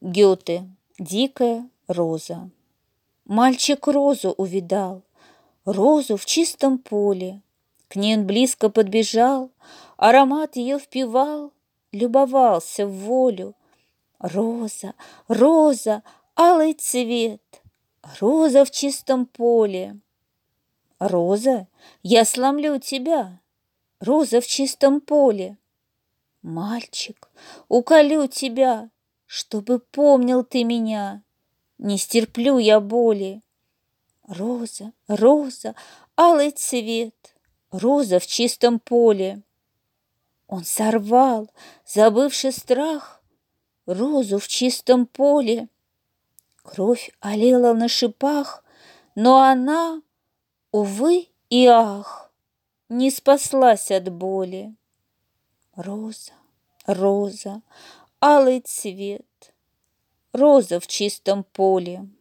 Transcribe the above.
Гёте. Дикая роза. Мальчик розу увидал, розу в чистом поле. К ней он близко подбежал, аромат ее впивал, любовался в волю. Роза, роза, алый цвет, роза в чистом поле. Роза, я сломлю тебя, роза в чистом поле. Мальчик, уколю тебя, чтобы помнил ты меня, не стерплю я боли. Роза, роза, алый цвет, роза в чистом поле. Он сорвал, забывши страх, розу в чистом поле. Кровь олела на шипах, но она, увы и ах, не спаслась от боли. Роза, роза, алый цвет, роза в чистом поле.